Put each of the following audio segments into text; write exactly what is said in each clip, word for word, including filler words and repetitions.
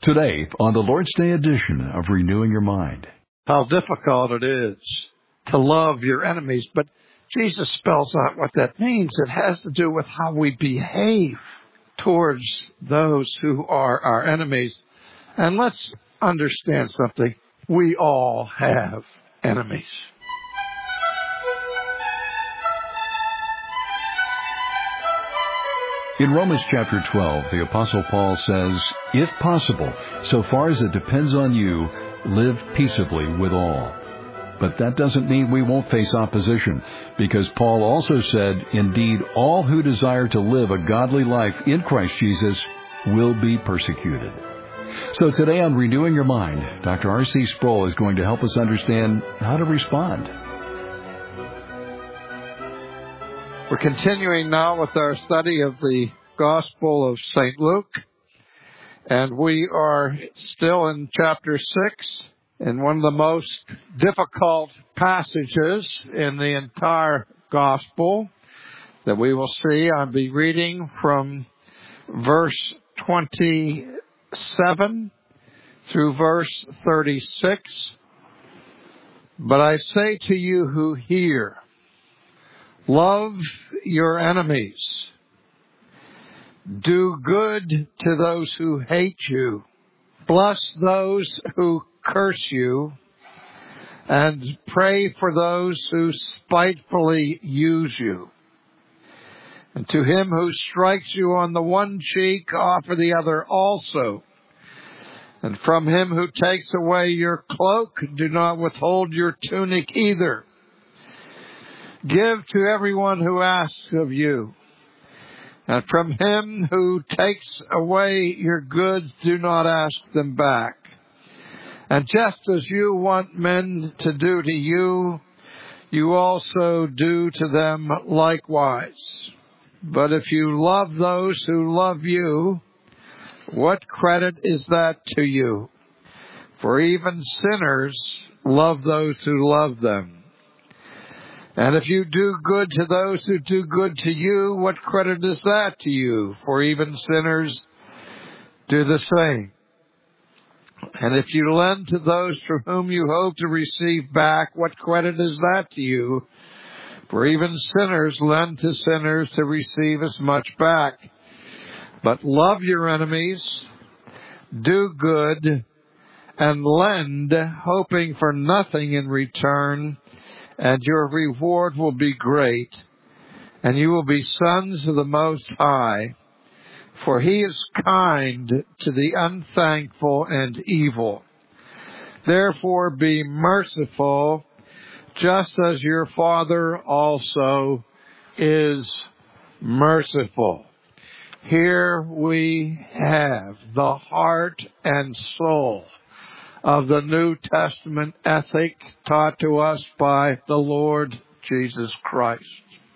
Today, on the Lord's Day edition of Renewing Your Mind. How difficult it is to love your enemies, but Jesus spells out what that means. It has to do with how we behave towards those who are our enemies. And let's understand something. We all have enemies. In Romans chapter twelve, the Apostle Paul says, "If possible, so far as it depends on you, live peaceably with all." But that doesn't mean we won't face opposition, because Paul also said, "Indeed, all who desire to live a godly life in Christ Jesus will be persecuted." So today on Renewing Your Mind, Doctor R C Sproul is going to help us understand how to respond. We're continuing now with our study of the Gospel of Saint Luke, and we are still in chapter six, in one of the most difficult passages in the entire Gospel that we will see. I'll be reading from verse twenty-seven through verse thirty-six. "But I say to you who hear, love your enemies. Do good to those who hate you. Bless those who curse you. And pray for those who spitefully use you. And to him who strikes you on the one cheek, offer the other also. And from him who takes away your cloak, do not withhold your tunic either. Give to everyone who asks of you. And from him who takes away your goods, do not ask them back. And just as you want men to do to you, you also do to them likewise. But if you love those who love you, what credit is that to you? For even sinners love those who love them. And if you do good to those who do good to you, what credit is that to you? For even sinners do the same. And if you lend to those from whom you hope to receive back, what credit is that to you? For even sinners lend to sinners to receive as much back. But love your enemies, do good, and lend, hoping for nothing in return, and your reward will be great, and you will be sons of the Most High, for he is kind to the unthankful and evil. Therefore be merciful, just as your Father also is merciful. Here we have the heart and soul of the New Testament ethic taught to us by the Lord Jesus Christ.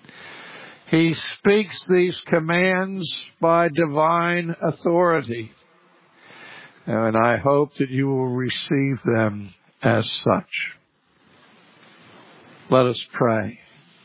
He speaks these commands by divine authority, and I hope that you will receive them as such. Let us pray.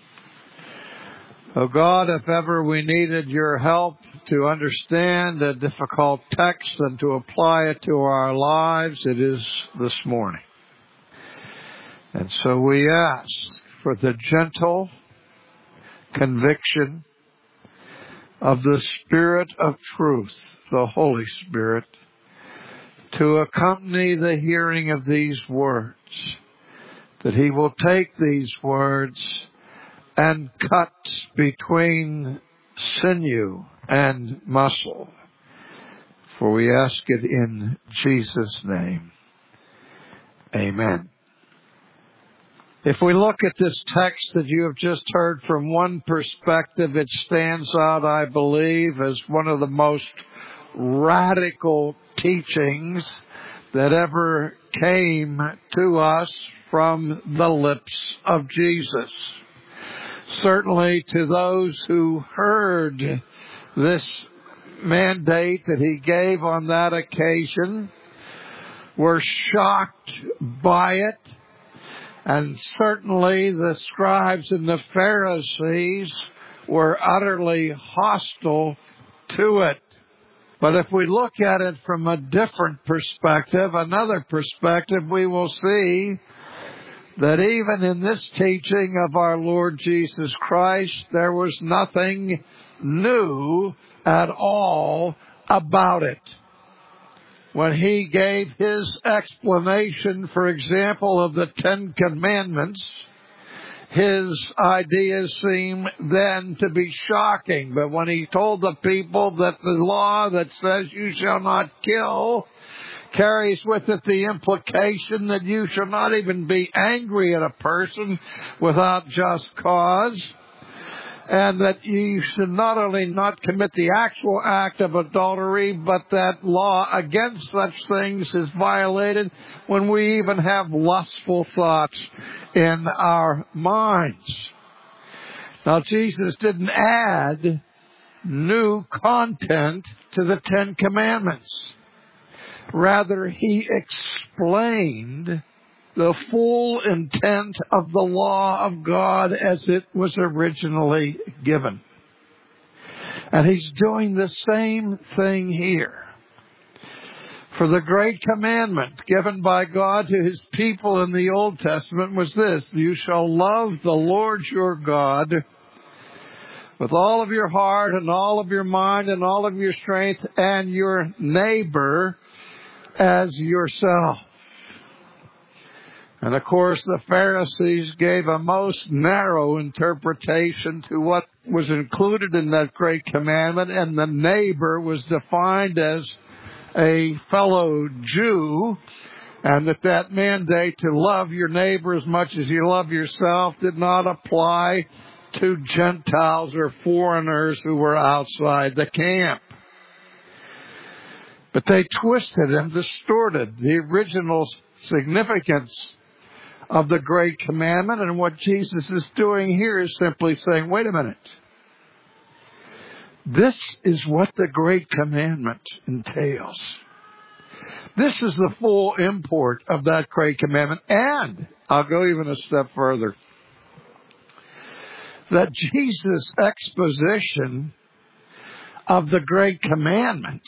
Oh God, if ever we needed your help to understand a difficult text and to apply it to our lives, it is this morning. And so we ask for the gentle conviction of the Spirit of truth, the Holy Spirit, to accompany the hearing of these words, that he will take these words and cut between sinew and muscle. For we ask it in Jesus' name. Amen. If we look at this text that you have just heard from one perspective, it stands out, I believe, as one of the most radical teachings that ever came to us from the lips of Jesus. Certainly to those who heard this mandate that he gave on that occasion were shocked by it. And certainly the scribes and the Pharisees were utterly hostile to it. But if we look at it from a different perspective, another perspective, we will see that even in this teaching of our Lord Jesus Christ, there was nothing new at all about it. When he gave his explanation, for example, of the Ten Commandments, his ideas seem then to be shocking. But when he told the people that the law that says you shall not kill carries with it the implication that you shall not even be angry at a person without just cause, and that you should not only not commit the actual act of adultery, but that law against such things is violated when we even have lustful thoughts in our minds. Now, Jesus didn't add new content to the Ten Commandments. Rather, he explained the full intent of the law of God as it was originally given. And he's doing the same thing here. For the great commandment given by God to his people in the Old Testament was this: you shall love the Lord your God with all of your heart and all of your mind and all of your strength, and your neighbor as yourself. And of course, the Pharisees gave a most narrow interpretation to what was included in that great commandment, and the neighbor was defined as a fellow Jew, and that that mandate to love your neighbor as much as you love yourself did not apply to Gentiles or foreigners who were outside the camp. But they twisted and distorted the original significance of the great commandment, and what Jesus is doing here is simply saying, wait a minute. This is what the great commandment entails. This is the full import of that great commandment, and I'll go even a step further. That Jesus' exposition of the great commandment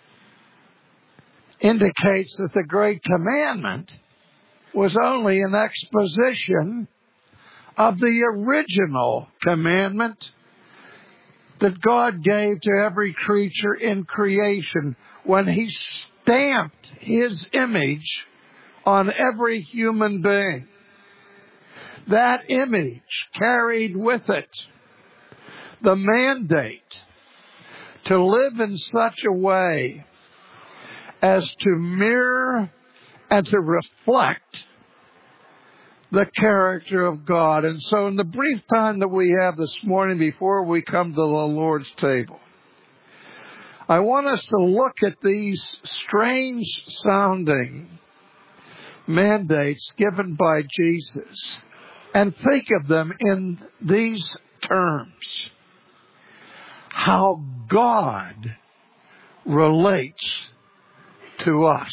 indicates that the great commandment was only an exposition of the original commandment that God gave to every creature in creation when he stamped his image on every human being. That image carried with it the mandate to live in such a way as to mirror and to reflect the character of God. And so in the brief time that we have this morning before we come to the Lord's table, I want us to look at these strange sounding mandates given by Jesus and think of them in these terms: how God relates to us.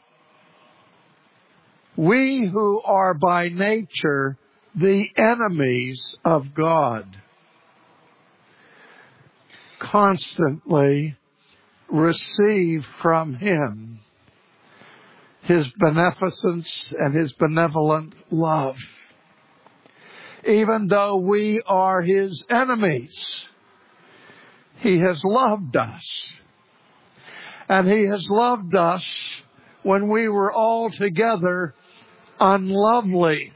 We who are by nature the enemies of God constantly receive from him his beneficence and his benevolent love. Even though we are his enemies, he has loved us. And he has loved us when we were altogether unlovely.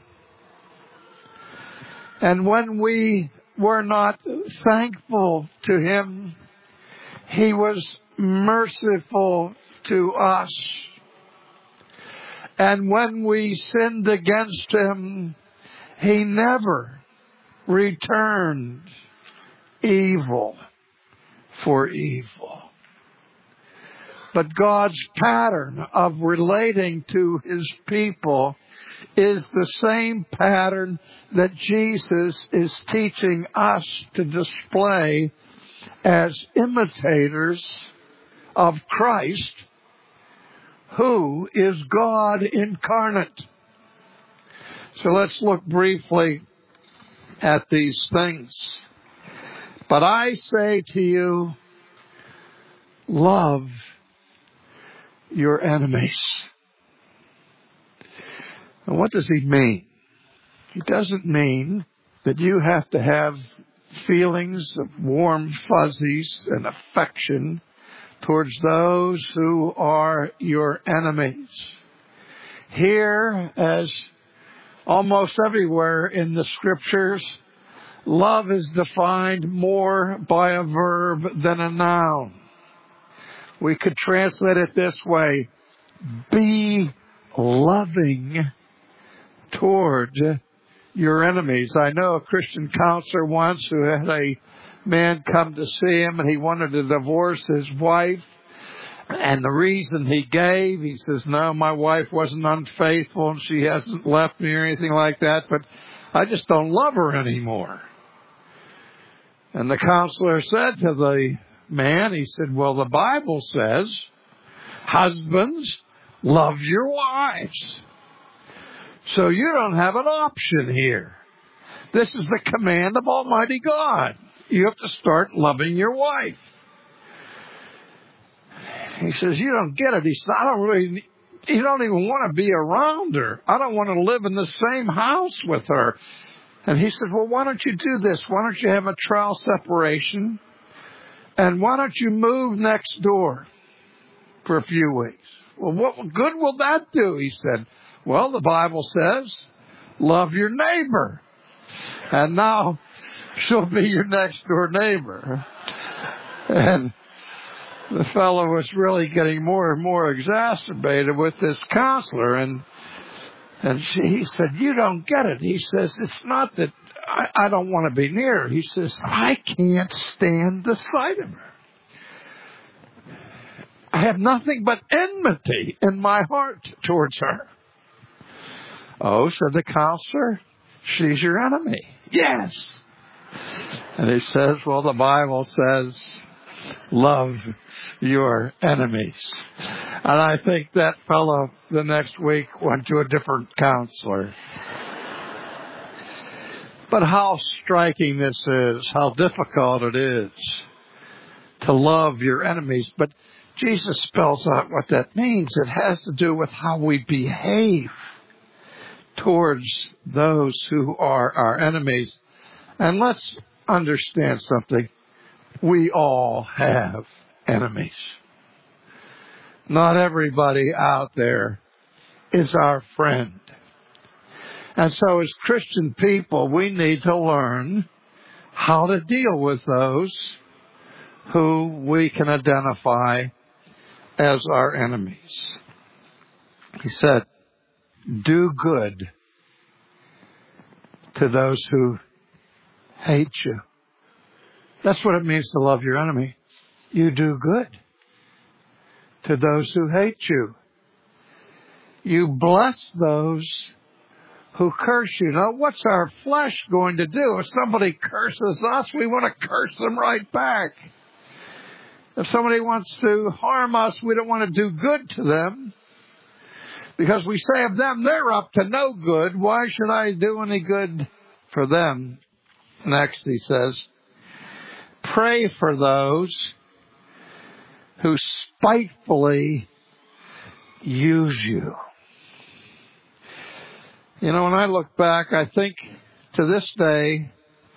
And when we were not thankful to him, he was merciful to us. And when we sinned against him, he never returned evil for evil. But God's pattern of relating to his people is the same pattern that Jesus is teaching us to display as imitators of Christ, who is God incarnate. So let's look briefly at these things. But I say to you, love your enemies. And what does he mean? He doesn't mean that you have to have feelings of warm fuzzies and affection towards those who are your enemies. Here, as almost everywhere in the Scriptures, love is defined more by a verb than a noun. We could translate it this way: be loving toward your enemies. I know a Christian counselor once who had a man come to see him, and he wanted to divorce his wife. And the reason he gave, he says, no, my wife wasn't unfaithful and she hasn't left me or anything like that, but I just don't love her anymore. And the counselor said to the man, he said, well, the Bible says, husbands, love your wives. So you don't have an option here. This is the command of Almighty God. You have to start loving your wife. He says, you don't get it. He said, I don't really, you don't even want to be around her. I don't want to live in the same house with her. And he said, well, why don't you do this? Why don't you have a trial separation? And why don't you move next door for a few weeks? Well, what good will that do? He said, well, the Bible says, love your neighbor. And now she'll be your next door neighbor. And the fellow was really getting more and more exacerbated with this counselor. And and she, he said, you don't get it. He says, it's not that I, I don't want to be near her. He says, I can't stand the sight of her. I have nothing but enmity in my heart towards her. Oh, said the counselor, she's your enemy. Yes. And he says, well, the Bible says, love your enemies. And I think that fellow the next week went to a different counselor. But how striking this is, how difficult it is to love your enemies. But Jesus spells out what that means. It has to do with how we behave towards those who are our enemies. And let's understand something. We all have enemies. Not everybody out there is our friend. And so as Christian people, we need to learn how to deal with those who we can identify as our enemies. He said, do good to those who hate you. That's what it means to love your enemy. You do good to those who hate you. You bless those who curse you. Now, what's our flesh going to do? If somebody curses us, we want to curse them right back. If somebody wants to harm us, we don't want to do good to them. Because we say of them, they're up to no good. Why should I do any good for them? Next, he says, pray for those who spitefully use you. You know, when I look back, I think to this day,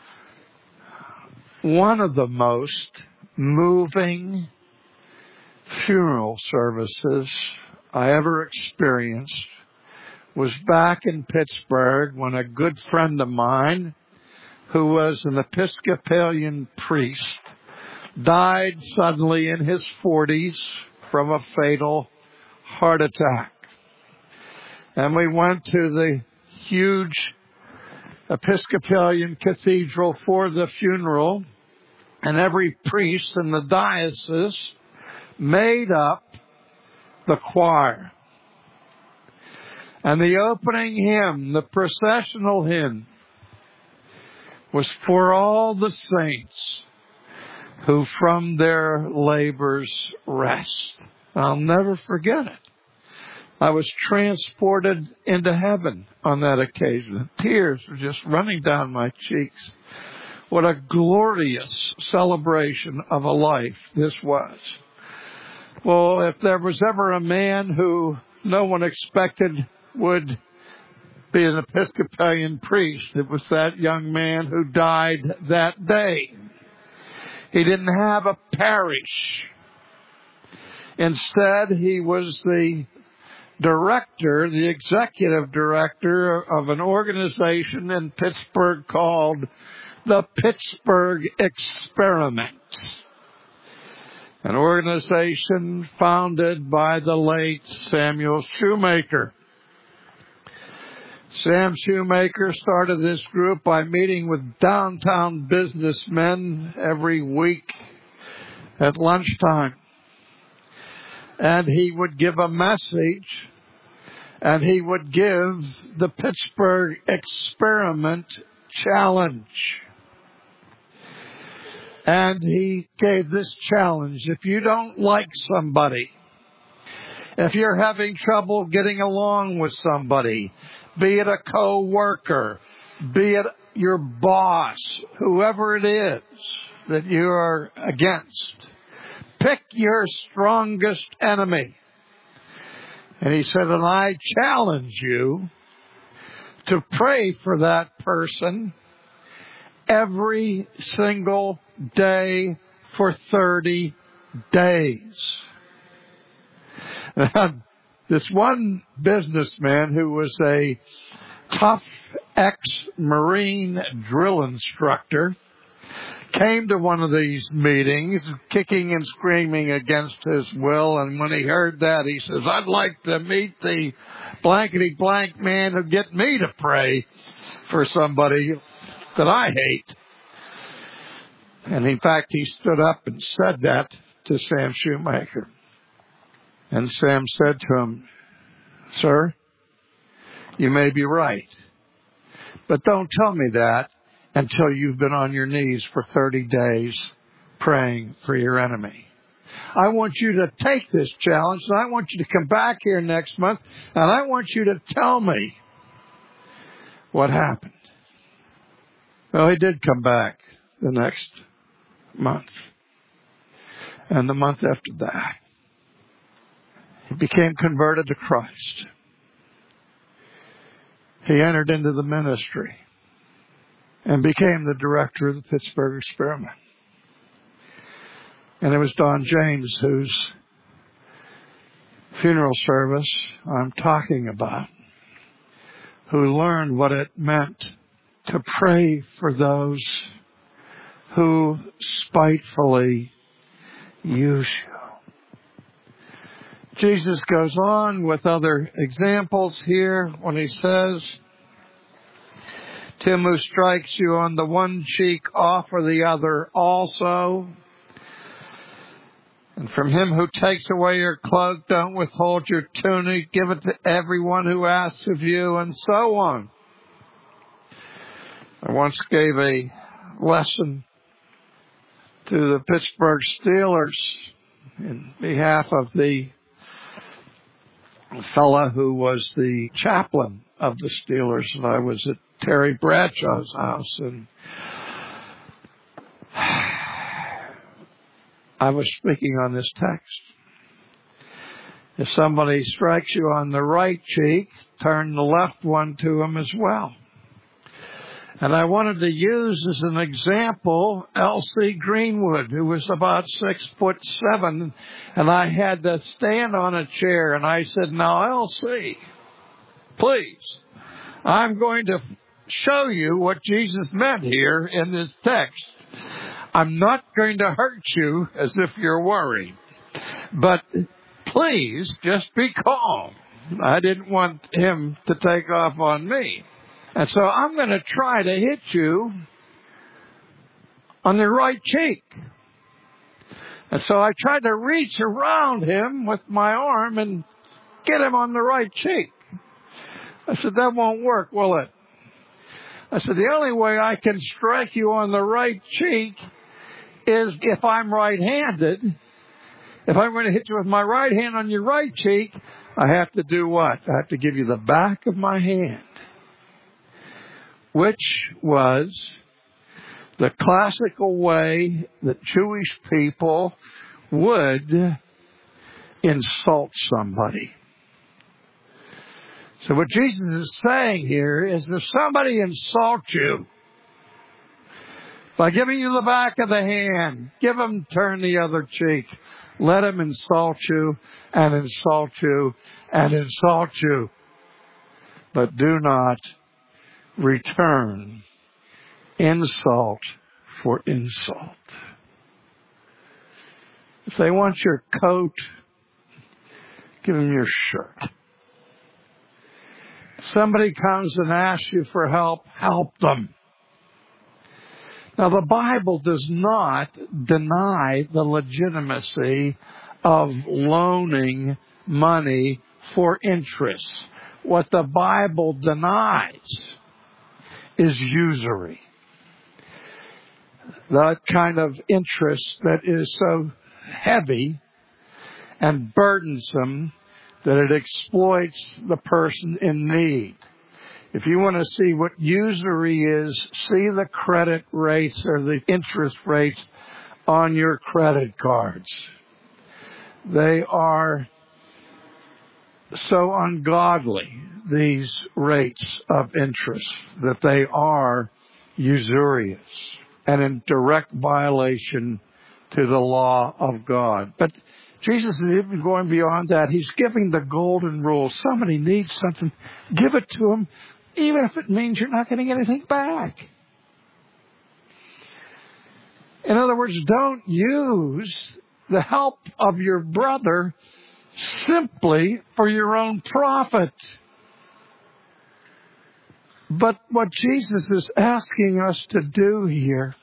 one of the most moving funeral services I ever experienced was back in Pittsburgh when a good friend of mine, who was an Episcopalian priest, died suddenly in his forties from a fatal heart attack. And we went to the huge Episcopalian cathedral for the funeral, and every priest in the diocese made up the choir. And the opening hymn, the processional hymn, was for all the saints who from their labors rest. I'll never forget it. I was transported into heaven on that occasion. Tears were just running down my cheeks. What a glorious celebration of a life this was. Well, if there was ever a man who no one expected would be an Episcopalian priest, it was that young man who died that day. He didn't have a parish. Instead, he was the director, the executive director of an organization in Pittsburgh called the Pittsburgh Experiment, an organization founded by the late Samuel Shoemaker. Sam Shoemaker started this group by meeting with downtown businessmen every week at lunchtime. And he would give a message, and he would give the Pittsburgh Experiment Challenge. And he gave this challenge: if you don't like somebody, if you're having trouble getting along with somebody, be it a co-worker, be it your boss, whoever it is that you are against, pick your strongest enemy. And he said, and I challenge you to pray for that person every single day for thirty days. This one businessman who was a tough ex-Marine drill instructor came to one of these meetings, kicking and screaming against his will, and when he heard that, he says, I'd like to meet the blankety-blank man who'd get me to pray for somebody that I hate. And in fact, he stood up and said that to Sam Shoemaker. And Sam said to him, sir, you may be right, but don't tell me that until you've been on your knees for thirty days praying for your enemy. I want you to take this challenge, and I want you to come back here next month, and I want you to tell me what happened. Well, he did come back the next month, and the month after that. He became converted to Christ. He entered into the ministry and became the director of the Pittsburgh Experiment. And it was Don James whose funeral service I'm talking about, who learned what it meant to pray for those who spitefully use you. Jesus goes on with other examples here when he says, to him who strikes you on the one cheek, offer the other also. And from him who takes away your cloak, don't withhold your tunic. Give it to everyone who asks of you, and so on. I once gave a lesson to the Pittsburgh Steelers in behalf of the fellow who was the chaplain of the Steelers, and I was at Terry Bradshaw's house, and I was speaking on this text. If somebody strikes you on the right cheek, turn the left one to him as well. And I wanted to use as an example L C Greenwood, who was about six foot seven, and I had to stand on a chair, and I said, now, L C, please, I'm going to show you what Jesus meant here in this text. I'm not going to hurt you as if you're worried, but please just be calm. I didn't want him to take off on me. And so I'm going to try to hit you on the right cheek. And so I tried to reach around him with my arm and get him on the right cheek. I said, that won't work, will it? I said, the only way I can strike you on the right cheek is if I'm right-handed. If I'm going to hit you with my right hand on your right cheek, I have to do what? I have to give you the back of my hand, which was the classical way that Jewish people would insult somebody. So what Jesus is saying here is if somebody insults you by giving you the back of the hand, give them turn the other cheek. Let them insult you and insult you and insult you. But do not return insult for insult. If they want your coat, give them your shirt. If somebody comes and asks you for help, help them. Now, the Bible does not deny the legitimacy of loaning money for interest. What the Bible denies is usury. That kind of interest that is so heavy and burdensome that it exploits the person in need. If you want to see what usury is, see the credit rates or the interest rates on your credit cards. They are so ungodly, these rates of interest, that they are usurious and in direct violation to the law of God. But Jesus is even going beyond that. He's giving the golden rule. Somebody needs something, give it to them, even if it means you're not getting anything back. In other words, don't use the help of your brother simply for your own profit. But what Jesus is asking us to do here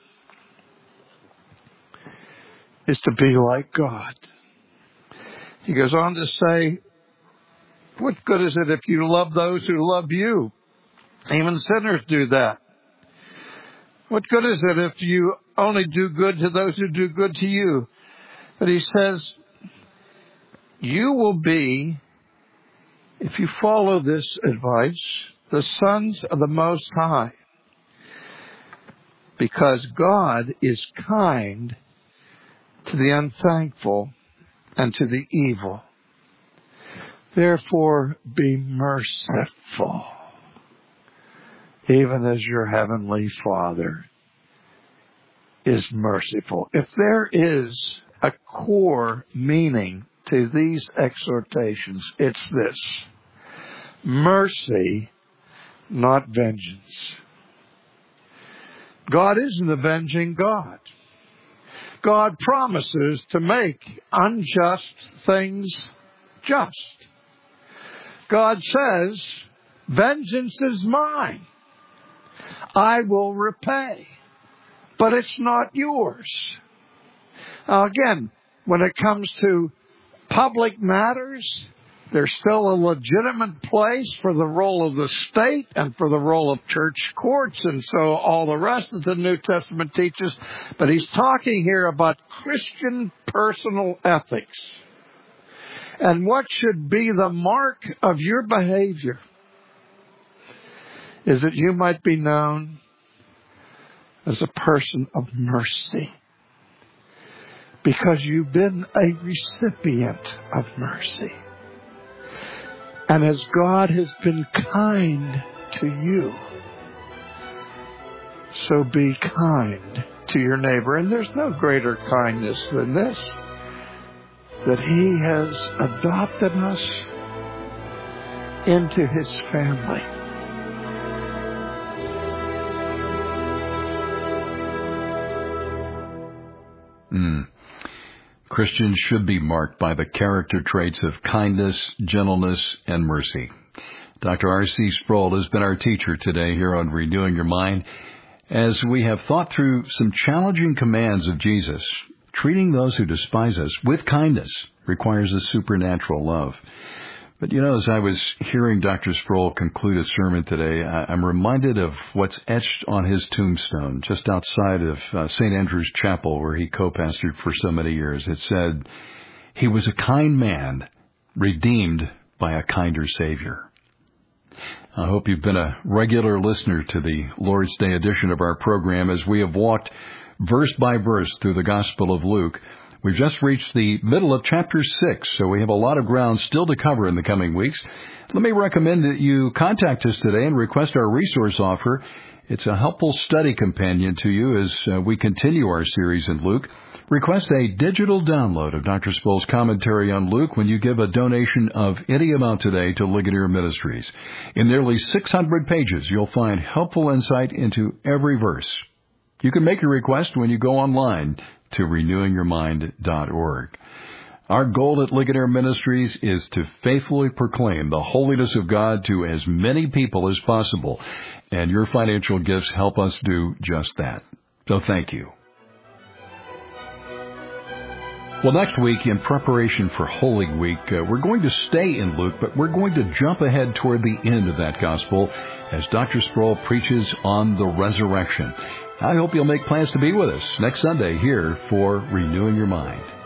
is to be like God. He goes on to say, what good is it if you love those who love you? Even sinners do that. What good is it if you only do good to those who do good to you? But he says, you will be, if you follow this advice, the sons of the Most High. Because God is kind to the unthankful and to the evil. Therefore, be merciful, even as your heavenly Father is merciful. If there is a core meaning to these exhortations, it's this: mercy, not vengeance. God is an avenging God. God promises to make unjust things just. God says, vengeance is mine. I will repay. But it's not yours. Now again, when it comes to public matters, there's still a legitimate place for the role of the state and for the role of church courts and so all the rest that the New Testament teaches. But he's talking here about Christian personal ethics. And what should be the mark of your behavior is that you might be known as a person of mercy. Because you've been a recipient of mercy. And as God has been kind to you, so be kind to your neighbor. And there's no greater kindness than this, that He has adopted us into His family. Mm. Christians should be marked by the character traits of kindness, gentleness, and mercy. Doctor R C Sproul has been our teacher today here on Renewing Your Mind as we have thought through some challenging commands of Jesus. Treating those who despise us with kindness requires a supernatural love. But, you know, as I was hearing Doctor Sproul conclude a sermon today, I'm reminded of what's etched on his tombstone just outside of uh, Saint Andrew's Chapel, where he co-pastored for so many years. It said, "He was a kind man, redeemed by a kinder Savior." I hope you've been a regular listener to the Lord's Day edition of our program as we have walked verse by verse through the Gospel of Luke. We've just reached the middle of chapter six, so we have a lot of ground still to cover in the coming weeks. Let me recommend that you contact us today and request our resource offer. It's a helpful study companion to you as uh, we continue our series in Luke. Request a digital download of Doctor Sproul's commentary on Luke when you give a donation of any amount today to Ligonier Ministries. In nearly six hundred pages, you'll find helpful insight into every verse. You can make your request when you go online to renewing your mind dot org. Our goal at Ligonier Ministries is to faithfully proclaim the holiness of God to as many people as possible, and your financial gifts help us do just that. So thank you. Well, next week, in preparation for Holy Week, uh, we're going to stay in Luke, but we're going to jump ahead toward the end of that gospel as Doctor Sproul preaches on the resurrection. I hope you'll make plans to be with us next Sunday here for Renewing Your Mind.